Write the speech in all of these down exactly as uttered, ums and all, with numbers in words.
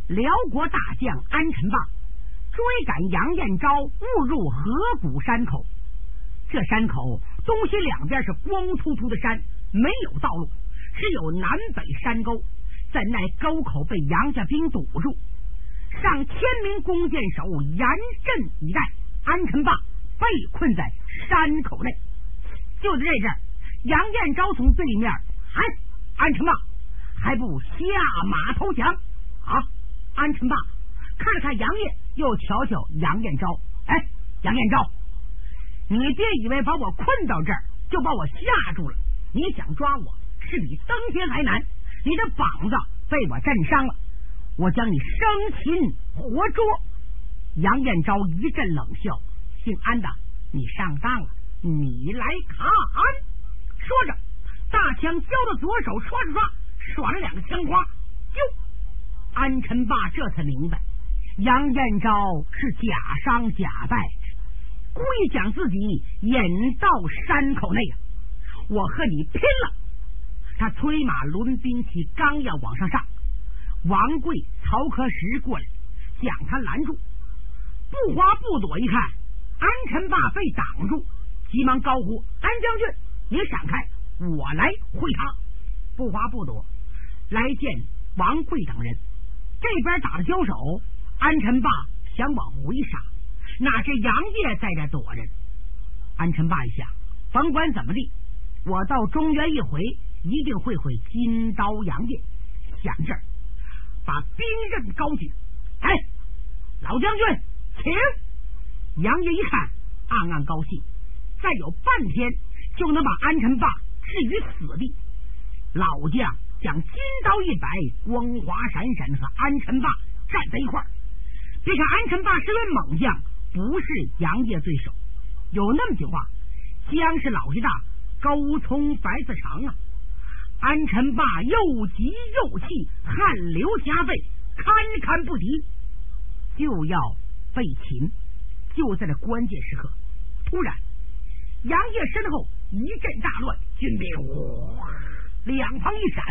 辽国大将安臣霸追赶杨彦昭，误入河谷山口。这山口东西两边是光秃秃的山，没有道路，只有南北山沟。怎奈沟口被杨家兵堵住，上千名弓箭手严阵以待，安臣霸被困在山口内。就在这阵，杨彦昭从对面喊：“安臣霸，还不下马投降？”啊！安臣霸看了看杨业，又瞧瞧杨彦昭，哎，杨彦昭，你别以为把我困到这儿就把我吓住了，你想抓我是比登天还难。你的膀子被我震伤了，我将你生擒活捉。杨彦昭一阵冷笑：“姓安的，你上当了，你来看。”说着，大枪交到左手，刷刷刷耍了两个枪花，就安臣霸这才明白，杨彦昭是假伤假败，故意将自己引到山口内。我和你拼了！他催马抡兵器，刚要往上上，王贵、曹科时过来将他拦住。不花不躲一看，安臣霸被挡住，急忙高呼：“安将军，你闪开，我来会他。”不花不躲来见王贵等人。这边打了交手，安臣霸想往回杀，哪是杨业在这躲着。安臣霸一想，甭管怎么地，我到中原一回一定会会金刀杨业。想这儿，把兵刃高举：“哎，老将军，请！”杨业一看，暗暗高兴，再有半天就能把安臣霸置于死地。老将将金刀一摆，光华闪闪和安臣霸站在一块儿。别看安臣霸是位猛将，不是杨业对手。有那么句话：“姜是老爷大，高葱白菜长啊。”安臣霸又急又气，汗流浃背，堪堪不敌，就要被擒。就在这关键时刻，突然杨业身后一阵大乱，军兵呼两旁一闪，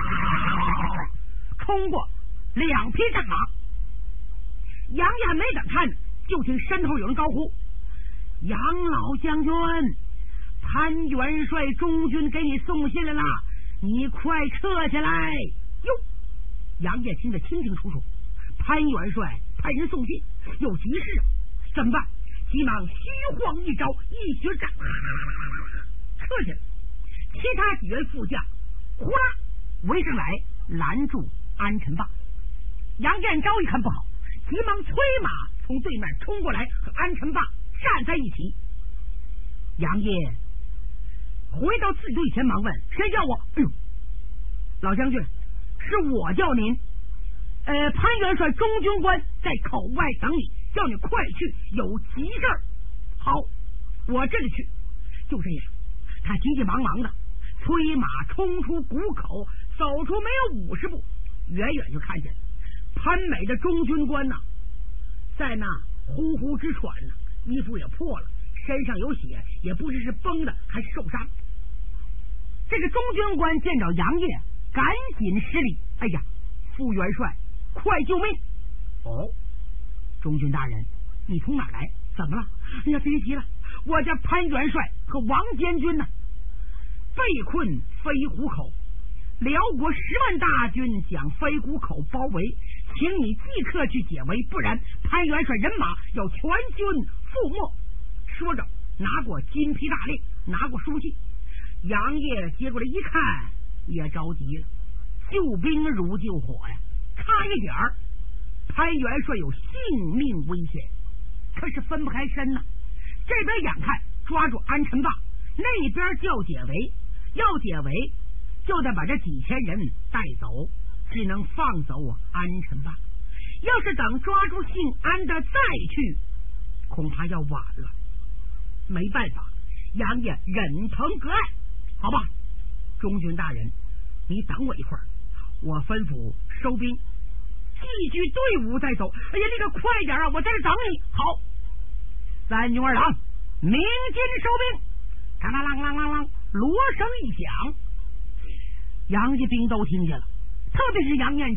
冲过两匹战马。杨业没等看，就听身后有人高呼：“杨老将军，潘元帅中军给你送信来了，你快撤下来！”哟，杨业听得清清楚楚，潘元帅派人送信，有急事啊，怎么办？急忙虚晃一招，一学掌撤下来。其他几员副将呼啦围上来拦住安臣霸。杨彦昭一看不好，急忙催马从对面冲过来，和安臣霸站在一起。杨业回到自己队前，忙问：“谁叫我？”“哎呦，老将军，是我叫您。呃，潘元帅中军官在口外等你，叫你快去，有急事儿。”“好，我这就去。”就这样，他急急忙忙的催马冲出谷口，走出没有五十步，远远就看见潘美的中军官呢，在那呼呼直喘呢，衣服也破了，身上有血，也不知是崩的还是受伤。这个中军官见着杨业，赶紧施礼：“哎呀，副元帅，快救命！”“哦，中军大人，你从哪来？怎么了？”“哎呀，别急了，我家潘元帅和王监军呢，被困飞虎口，辽国十万大军将飞虎口包围，请你即刻去解围，不然潘元帅人马要全军覆没。”说着拿过金批大令，拿过书信。杨业接过来一看，也着急了，救兵如救火呀，差一点儿潘元帅有性命危险，可是分不开身呢。这边眼看抓住安臣霸，那边叫解围，要解围就得把这几千人带走，只能放走安臣霸。要是等抓住姓安的再去，恐怕要晚了。没办法，杨业忍疼割爱。好吧，中军大人，你等我一会儿，我吩咐收兵，继续队伍再走。哎呀，你可快点啊，我在这等你。好，三军二郎鸣金收兵。当当啷啷啷啷，锣声一响，杨家兵都听见了，特别是杨彦昭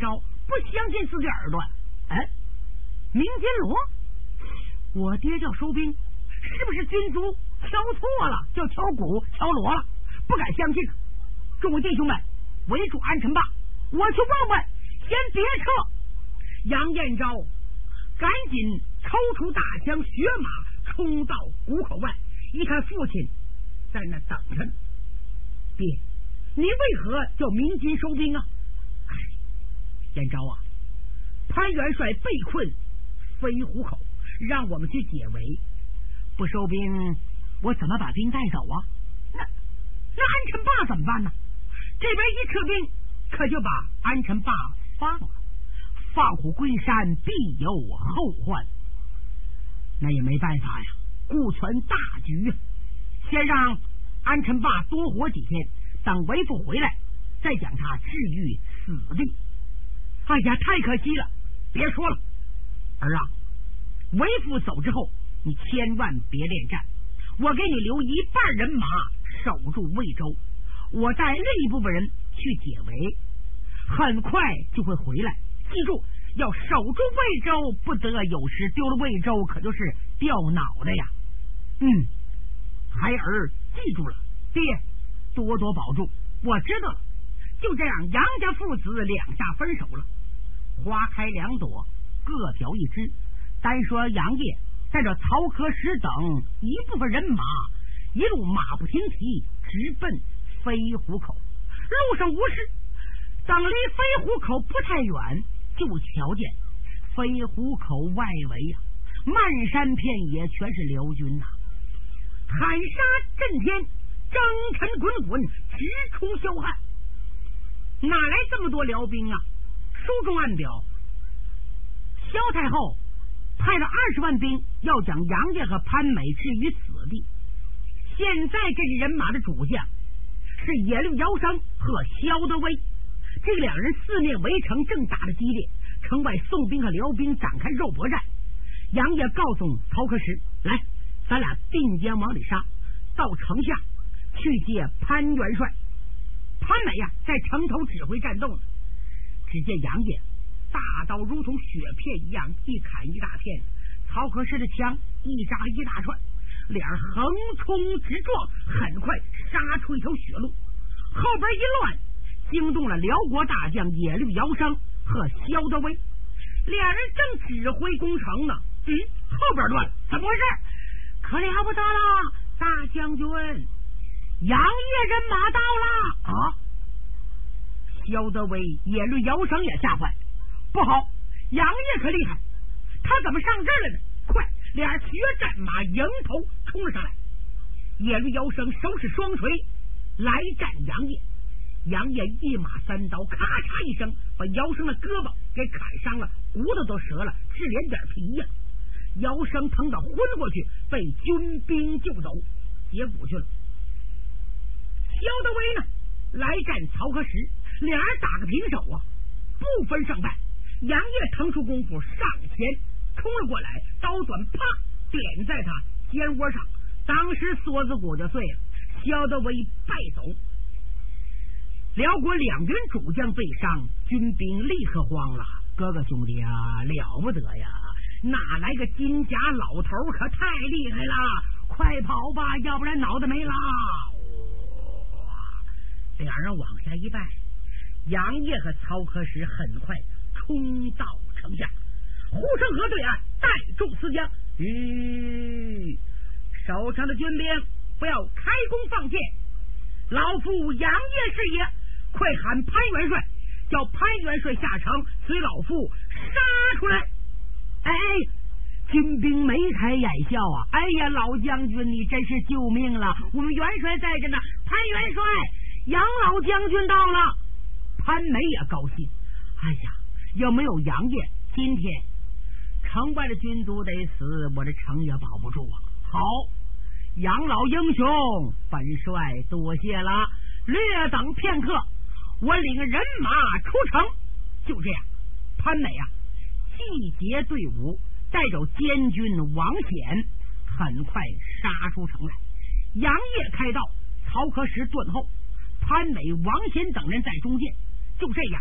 不相信自己耳朵。哎，明金罗，我爹叫收兵，是不是军卒敲错了，叫敲鼓敲锣了？不敢相信。众位弟兄们，围住安臣霸，我去问问。先别撤！杨彦昭赶紧抽出大枪，血马冲到谷口外，一看父亲在那等着。爹，你为何叫鸣金收兵啊？哎，彦昭啊，潘元帅被困飞虎口，让我们去解围。不收兵，我怎么把兵带走啊？那那安臣霸怎么办呢？这边一撤兵，可就把安臣霸放了。放虎归山，必有后患。那也没办法呀，顾全大局啊。先让安臣霸多活几天，等为父回来，再将他置于死地。哎呀，太可惜了！别说了，儿啊，为父走之后，你千万别恋战，我给你留一半人马守住魏州，我带另一部分人去解围，很快就会回来。记住，要守住魏州，不得有失，丢了魏州可就是掉脑袋呀。嗯，孩儿记住了，爹多多保重。我知道了。就这样，杨家父子两下分手了。花开两朵，各表一枝。单说杨业带着曹可使等一部分人马，一路马不停蹄，直奔飞虎口。路上无事，等离飞虎口不太远，就瞧见飞虎口外围呀、啊，漫山遍野全是辽军呐、啊，喊杀震天，征尘滚滚，直冲霄汉。哪来这么多辽兵啊？书中暗表，萧太后派了二十万兵，要将杨业和潘美置于死地。现在这支人马的主将是野鹿姚生和萧德威，这两人四面围城，正打得激烈。城外宋兵和辽兵展开肉搏战。杨业告诉曹可使，来，咱俩并肩往里杀，到城下去接潘元帅。潘美呀、啊，在城头指挥战斗呢。只见杨业大刀如同雪片一样，一砍一大片，曹可使的枪一扎一大串，俩人横冲直撞，很快杀出一条血路。后边一乱，惊动了辽国大将野鹿姚生和萧德威。俩人正指挥攻城呢，嗯，后边乱了，怎么回事？可了不得了，大将军，杨业人马到了啊！萧德威、野鹿姚生也吓坏，不好，杨业可厉害，他怎么上这儿了呢？快，俩血战马迎头冲了上来。野鹿姚生手使双锤来战杨业，杨业一马三刀，咔嚓一声把姚生的胳膊给砍伤了，骨头都折了，是连点皮呀、啊！姚生疼得昏过去，被军兵救走，解骨去了。萧德威呢，来战曹可使，俩人打个平手啊，不分胜败。杨业腾出功夫上前冲了过来，刀短啪点在他肩窝上，当时锁子骨就碎了。萧德威败走。辽国两员主将被伤，军兵立刻慌了。哥哥兄弟啊，了不得呀！哪来个金甲老头，可太厉害了！快跑吧，要不然脑袋没了！哇！两人往下一拜，杨业和曹可使很快冲到城下。护城河对岸，带众思将，吁，守城的军兵不要开弓放箭，老夫杨业是也，快喊潘元帅，叫潘元帅下城，随老夫杀出来。哎，军兵眉开眼笑啊！哎呀，老将军，你真是救命了！我们元帅在这呢，潘元帅，杨老将军到了。潘美也高兴，哎呀，要没有杨业，今天城外的军卒得死，我这城也保不住啊！好，杨老英雄，本帅多谢了。略等片刻，我领人马出城。就这样，潘美啊，集结队伍，带着监军王显，很快杀出城来。杨业开道，曹可使断后，潘美、王显等人在中间。就这样，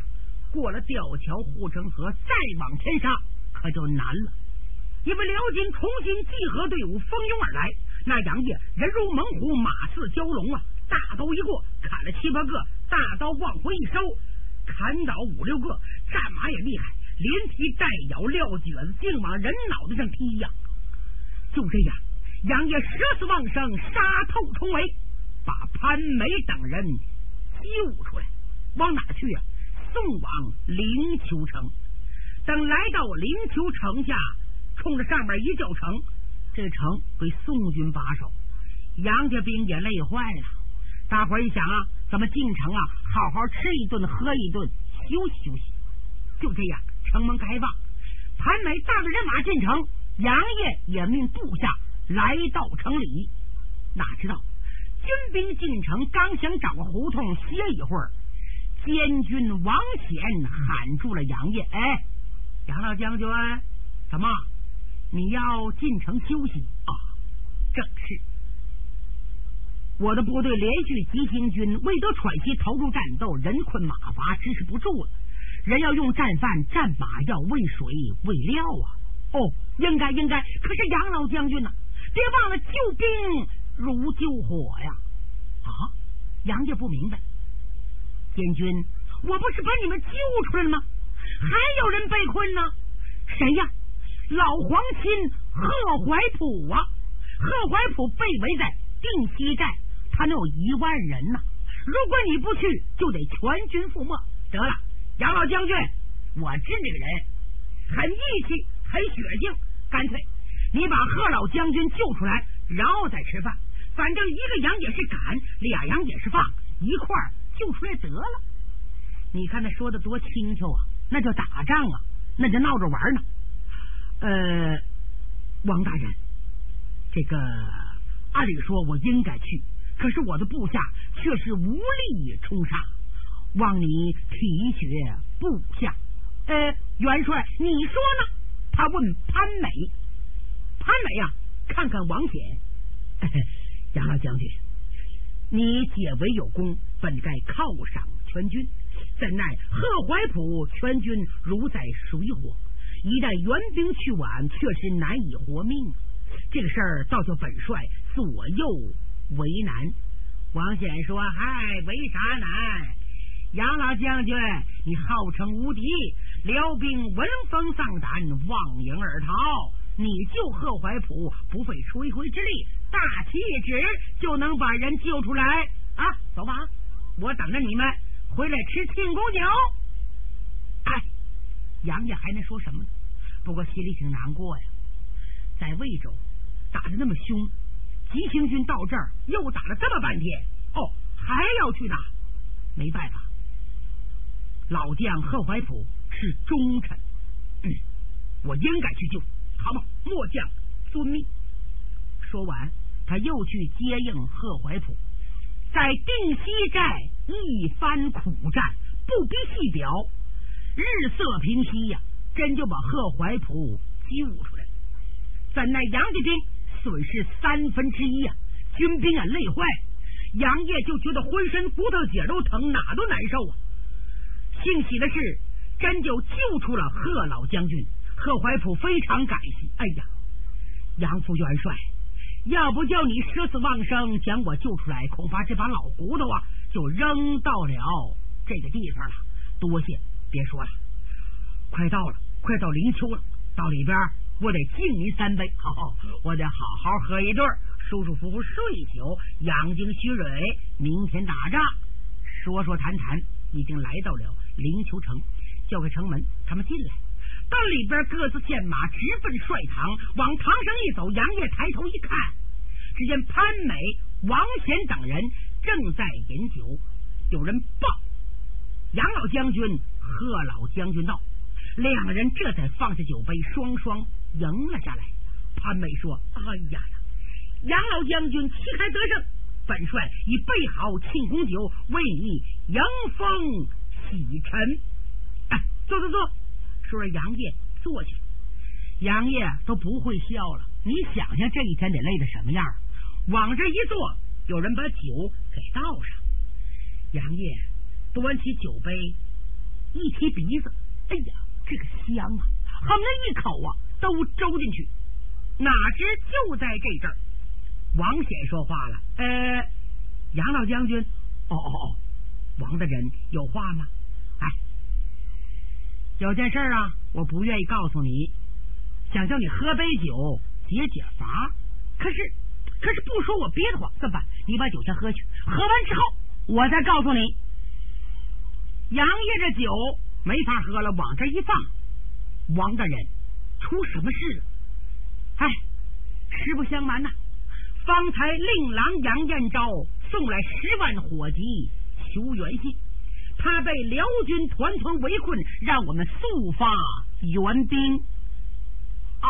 过了吊桥护城河，再往前杀可就难了。因为辽金重新集合队伍蜂拥而来，那杨业人如猛虎，马似蛟龙啊！大刀一过，砍了七八个，大刀往回一收，砍倒五六个，战马也厉害，连踢带咬，撂蹶子竟往人脑袋上踢呀！就这样，杨业舍死忘生，杀透重围，把潘美等人救出来，往哪去呀、啊？送往灵丘城。等来到灵丘城下，冲着上面一叫城，这城归宋军把守，杨家兵也累坏了。大伙儿一想啊，咱们进城啊，好好吃一顿，喝一顿，休息休息。就这样，城门开放，潘美带着人马进城，杨业也命部下来到城里。哪知道军兵进城，刚想找个胡同歇一会儿，监军王显喊住了杨业：“哎，杨老将军，怎么你要进城休息啊？”“正是。我的部队连续急行军，未得喘息，投入战斗，人困马乏，支持不住了。人要用战饭，战马要喂水喂料啊。”“哦，应该应该。可是杨老将军呢、啊？别忘了救兵如救火呀！”“啊！”杨家不明白。“监军，我不是把你们救出来了吗？还有人被困呢。”“谁呀？”“老皇亲贺怀普啊！贺怀普被围在定西寨，他能有一万人呢、啊。如果你不去，就得全军覆没。得了，杨老将军，我知这个人很义气，很血性，干脆你把贺老将军救出来，然后再吃饭。反正一个羊也是赶，俩羊也是放，一块儿救出来得了。你看他说的多轻巧啊，那叫打仗啊，那叫闹着玩呢。呃，王大人，这个按理说我应该去，可是我的部下却是无力冲杀，望你体恤部下。呃，元帅，你说呢？”他问潘美。潘美啊，看看王显，杨老将军，你解围有功，本该犒赏全军，怎奈贺怀普全军如在水火，一旦援兵去晚，确实难以活命。这个事儿倒叫本帅左右为难。王显说：“嗨，为啥难？杨老将军，你号称无敌，辽兵闻风丧胆，望营而逃。你救贺怀普，不费吹灰之力，大旗一指就能把人救出来啊！走吧，我等着你们回来吃庆功酒。”哎，杨家还能说什么呢？不过心里挺难过呀，在魏州打得那么凶，急行军到这儿又打了这么半天，哦，还要去打，没办法，老将贺怀普是忠臣，嗯，我应该去救，好吧，末将遵命。说完，他又去接应贺怀普，在定西寨一番苦战，不必细表，日色平息呀、啊，真就把贺怀普救出来。怎奈杨家兵损失三分之一啊，军兵啊累坏，杨业就觉得浑身骨头节都疼，哪都难受啊。幸喜的是，真就救出了贺老将军。贺怀普非常感激，哎呀，杨副元帅，要不叫你舍死忘生将我救出来，恐怕这把老骨头啊就扔到了这个地方了。多谢，别说了，快到了，快到灵丘了，到里边我得敬您三杯，好好，我得好好喝一顿，舒舒服服睡一宿，养精蓄锐，明天打仗。说说谈谈，已经来到了灵丘城，叫开城门，他们进来，到里边各自献马，直奔帅堂。往堂上一走，杨业抬头一看，只见潘美、王显等人正在饮酒。有人报杨老将军、贺老将军到，两个人这才放下酒杯，双双迎了下来。潘美说：“哎呀呀，杨老将军旗开得胜，本帅已备好庆功酒，为你迎风洗尘。哎，坐坐坐。”说着杨业坐下，杨业都不会笑了。你想想这一天得累得什么样，往这一坐，有人把酒给倒上，杨业端起酒杯一提鼻子，哎呀，这个香啊，恨不得一口啊都周进去。哪知就在这阵儿，王显说话了：“呃，杨老将军，哦哦哦，王大人有话吗？哎，有件事啊，我不愿意告诉你，想叫你喝杯酒解解乏，可是可是不说我憋得慌，怎么办？你把酒先喝去，喝完之后我再告诉你。”杨爷这酒没法喝了，往这一放，王大人出什么事了？哎，实不相瞒呐、啊，方才令郎杨彦昭送来十万火急求援信，他被辽军团团围困，让我们速发援兵。啊！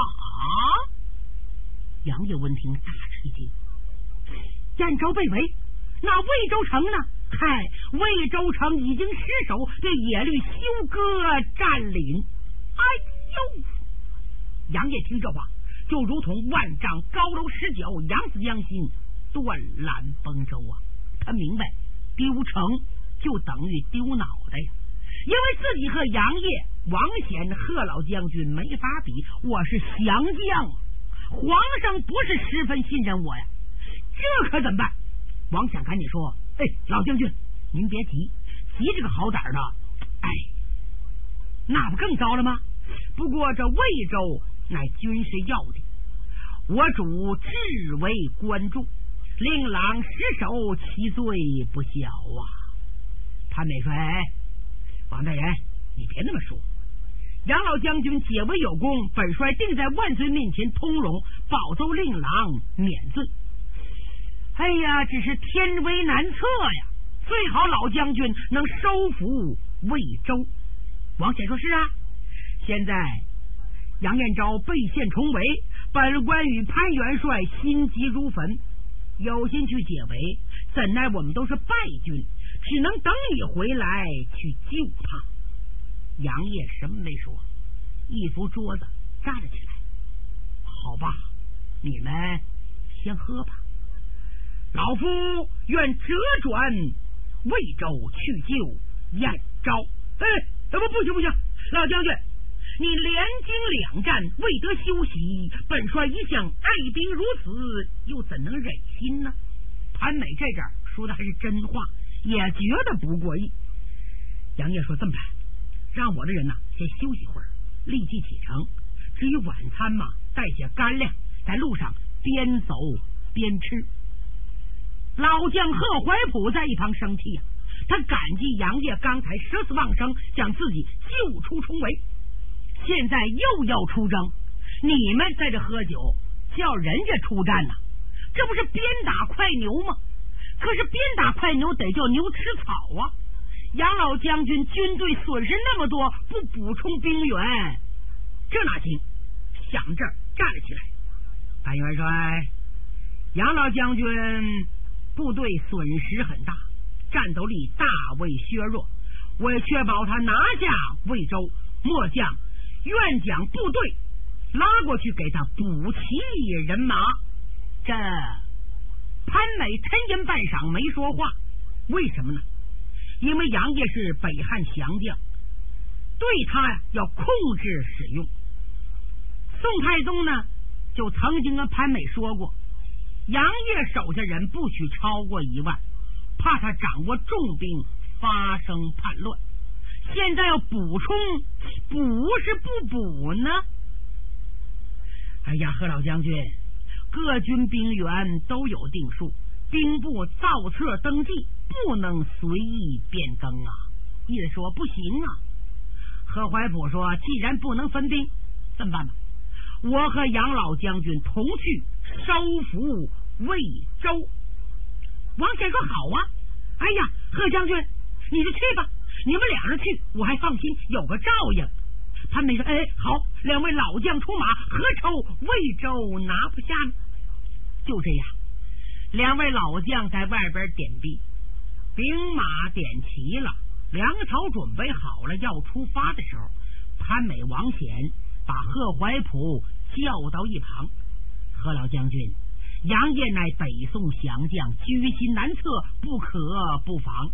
杨业闻听大吃一惊，彦昭被围，那魏州城呢？嗨，魏州城已经失守，对野律休哥占领。哎呦！杨业听这话，就如同万丈高楼失脚，扬子江心，断缆崩舟啊！他明白丢城就等于丢脑袋呀，因为自己和杨业、王显、贺老将军没法比，我是降将，皇上不是十分信任我呀，这可怎么办？王显赶紧说：“哎，老将军，您别急，急这个好歹的，哎，那不更糟了吗？不过这魏州乃军事要地，我主至为关注，令郎失守，其罪不小啊。”潘美说：“哎，王大人，你别那么说，杨老将军解围有功，本帅定在万岁面前通融，保奏令郎免罪。哎呀，只是天威难测呀，最好老将军能收服魏州。”王显说：“是啊，现在杨彦昭被陷重围，本官与潘元帅心急如焚，有心去解围，怎奈我们都是败军，只能等你回来去救他。”杨业什么没说，一扶桌子站了起来：“好吧，你们先喝吧，老夫愿折转魏州去救彦昭。”哎，不不行不行，老将军，你连经两战未得休息，本帅一向爱兵如此，又怎能忍心呢？潘美这阵说的还是真话，也觉得不过意。杨业说：“这么办，让我的人呐、啊、先休息会儿，立即启程。至于晚餐嘛，带些干粮，在路上边走边吃。”老将贺怀普在一旁生气啊，他感激杨业刚才舍死忘生，将自己救出重围，现在又要出征，你们在这喝酒，叫人家出战呐、啊，这不是鞭打快牛吗？可是鞭打快牛得叫牛吃草啊！杨老将军军队损失那么多，不补充兵员，这哪行？想这儿站了起来。潘元帅，杨老将军部队损失很大，战斗力大为削弱，为确保他拿下魏州，末将愿将部队拉过去给他补齐人马。这潘美沉吟半晌没说话，为什么呢？因为杨业是北汉降将，对他呀要控制使用。宋太宗呢就曾经跟潘美说过，杨业手下人不许超过一万，怕他掌握重兵发生叛乱。现在要补充，补是不补呢？哎呀，贺老将军，各军兵员都有定数，兵部造册登记，不能随意变更啊。意思说不行啊。贺怀普说：“既然不能分兵，这么办吧？我和杨老将军同去收服魏州。”王显说：“好啊。”哎呀，贺将军，你就去吧，你们俩人去，我还放心，有个照应。潘美说：“哎，好，两位老将出马，何愁魏州拿不下呢？”就这样，两位老将在外边点兵，兵马点齐了，粮草准备好了，要出发的时候，潘美、王显把贺怀普叫到一旁：“贺老将军，杨业乃北宋降将，居心难测，不可不防。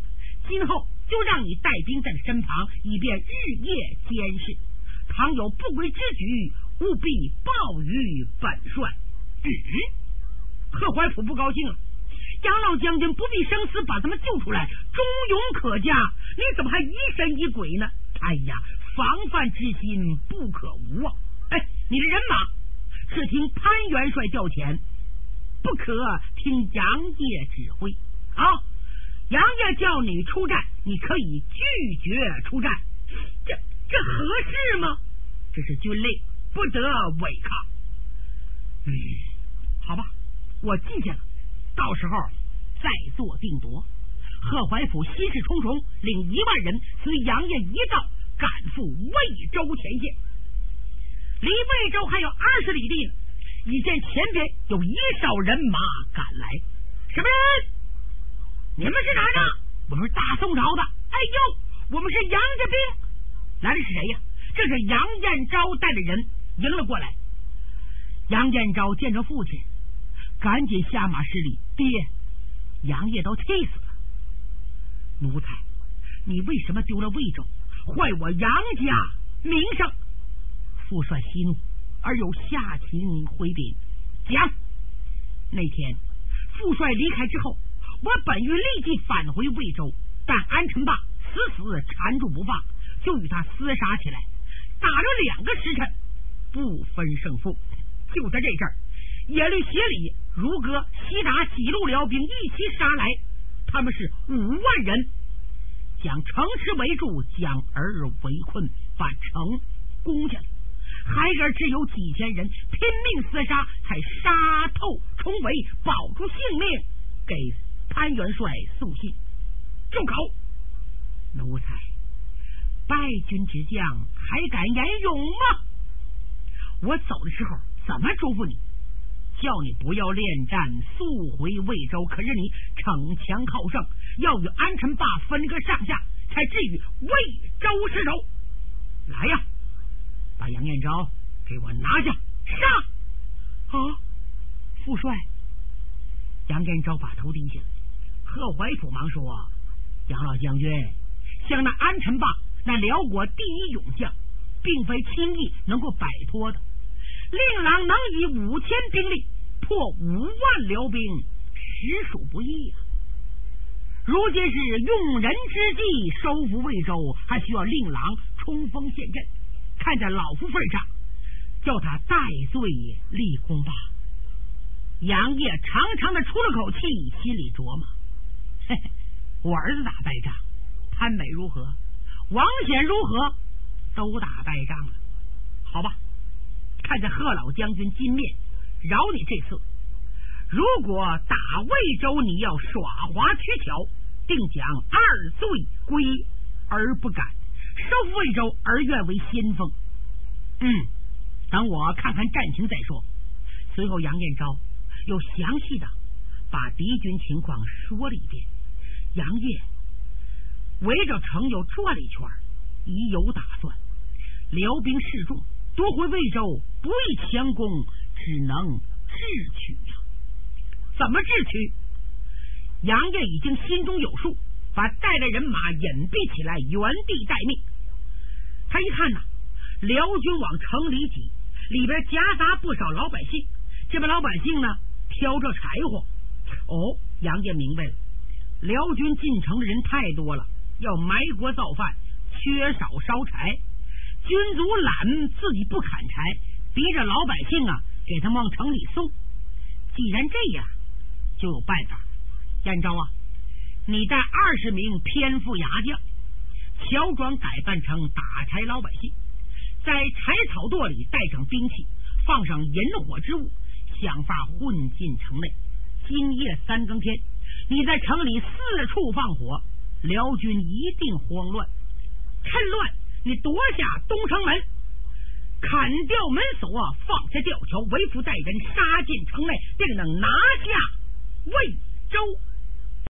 今后就让你带兵在身旁，以便日夜监视，倘有不轨之举，务必报于本帅。嗯，贺怀甫不高兴了，杨老将军不必生死把他们救出来，忠勇可嘉，你怎么还疑神疑鬼呢？哎呀，防范之心不可无啊！哎，你的人马是听潘元帅调遣，不可听杨业指挥啊！杨业叫你出战，你可以拒绝出战，这这合适吗？这是军令，不得违抗。嗯，好吧，我记下了，到时候再做定夺。贺怀甫心事重重，领一万人随杨业一道赶赴魏州前线。离魏州还有二十里地呢，已见前边有一哨人马赶来。什么人？你们是哪的？我们是大宋朝的。哎呦，我们是杨家兵。来的是谁呀？这是杨彦昭带的人迎了过来。杨彦昭见着父亲，赶紧下马施礼：“爹，杨业都气死了。奴才，你为什么丢了魏州，坏我杨家名声？”父帅息怒，而有下情回禀。讲，那天父帅离开之后，我本欲立即返回魏州，但安臣霸死死缠住不放，就与他厮杀起来，打了两个时辰，不分胜负。就在这阵儿，耶律协理、如歌、西达几路辽兵一起杀来，他们是五万人，将城池围住，将而围困，把城攻下来。孩儿只有几千人，拼命厮杀，才杀透重围，保住性命，给潘元帅送信。住口！奴才，败军之将还敢言勇吗？我走的时候怎么嘱咐你？叫你不要恋战，速回魏州。可是你逞强好胜，要与安臣霸分个上下，才至于魏州失守。来呀，把杨彦昭给我拿下！上！啊，父帅！杨彦昭把头低下。贺怀甫忙说：“杨老将军，像那安臣霸，那辽国第一勇将，并非轻易能够摆脱的。令郎能以五千兵力破五万辽兵，实属不易啊！如今是用人之际，收复魏州，还需要令郎冲锋陷阵。看在老夫份上，叫他戴罪立功吧。”杨业长长的出了口气，心里琢磨：嘿嘿，我儿子打败仗，潘美如何，王显如何，都打败仗了。好吧，看在贺老将军金面，饶你这次。如果打魏州你要耍滑取巧，定将二罪归而不敢，收复魏州而愿为先锋。嗯，等我看看战情再说。随后杨彦昭又详细的把敌军情况说了一遍。杨业围着城又转了一圈，已有打算。辽兵示众，夺回魏州不易强攻，只能智取呀、啊。怎么智取？杨业已经心中有数，把带来人马隐蔽起来，原地待命。他一看呐、啊，辽军往城里挤，里边夹杂不少老百姓。这帮老百姓呢，挑着柴火。哦，杨业明白了，辽军进城的人太多了，要埋锅造饭，缺少烧柴。军卒懒，自己不砍柴，逼着老百姓啊，给他们往城里送。既然这样，就有办法。彦昭啊，你带二十名偏副牙将，乔装改扮成打柴老百姓，在柴草垛里带上兵器，放上引火之物，想法混进城内。今夜三更天，你在城里四处放火，辽军一定慌乱。趁乱，你夺下东城门，砍掉门锁，放下吊桥，为父带人杀进城内，定能拿下魏州。